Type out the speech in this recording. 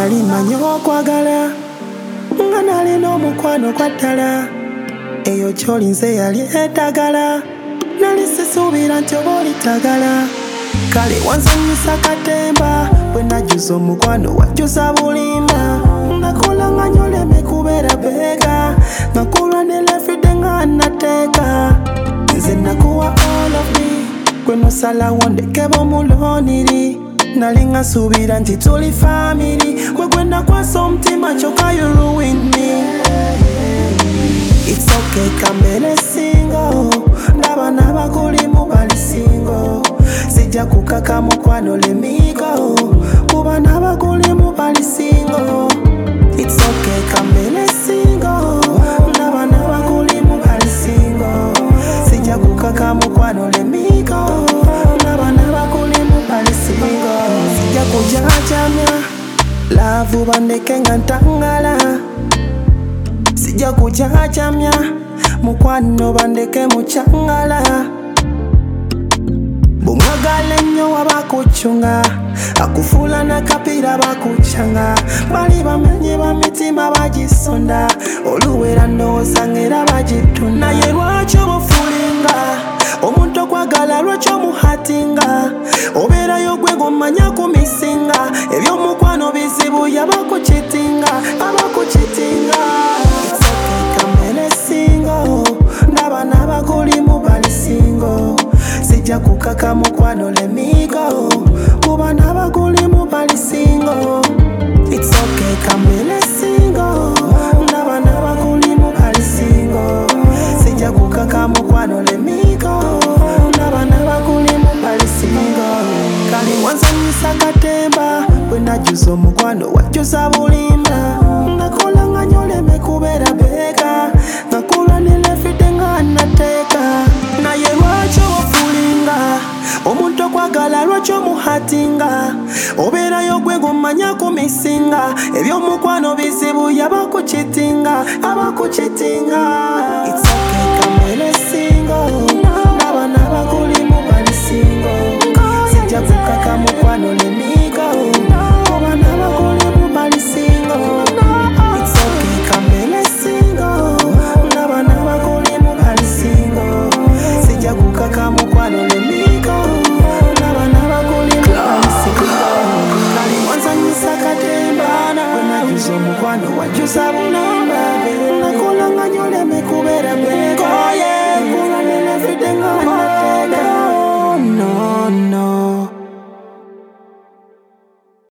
nali manyi okwagala nga nalina omukwano kwa ddala eyo gy'olinze yali etagala nali sisuubira nti oba olitagala kale wanzanyisa katemba bwe najjuza omukwano wajjuza bulimba nakola nga nyoleme kubeera beega nakulwanira everyday nga nateeka nze nakuwa all of me gwe nosalawo ndekeba omuloniri nali nga suubira nti tuli family gwe gwe nakwasa omutima kyokka you ruined me. It's okay kamere single ndaba n'abakulimu bali single sijja kukaka mukwano lemigo kuba n'abakulimu bali single. It's okay kamere single ndaba n'abakulimu bali single sijja kukaka mukwano lemigo ndaba n'abakulimu bali single sijja kujajamya laavu bandeke nga ntangala sijja kujajamya mukwano bandeke mukyangala bumwagala ennyo wabakucunga akufuula nakapira bakucanga bali bamenye bamitima bagisonda oluwera ndowooza ng'era bagitunda naye lwaki obufulinga omuntu okwagala lwaki omuhatinga obeerayo gwe gomanya kumisinga ebyomukwano bizibu yabakukitinga abakukitinga kamere singo ndaba n'abakulimu bali singo sijja kukaka mukwano lemigo kuba n'abakulimu bali singo. It's okay kamere singo ndaba n'abakulimu bali singo sijja kukaka mukwano lemigo ndaba n'abakulimu bali singo kale wanzanyisa katemba bwe najjuza omukwano wajjuza bulimba nakola nga nyoleme kubeera beega nakulwanira everyday nga nateeka naye lwaki obufulinga omuntu okwagala lwaki omuhatinga obeerayo gwe gomanya kumisinga ebyomukwano bizibu yabakukitinga abakukitinga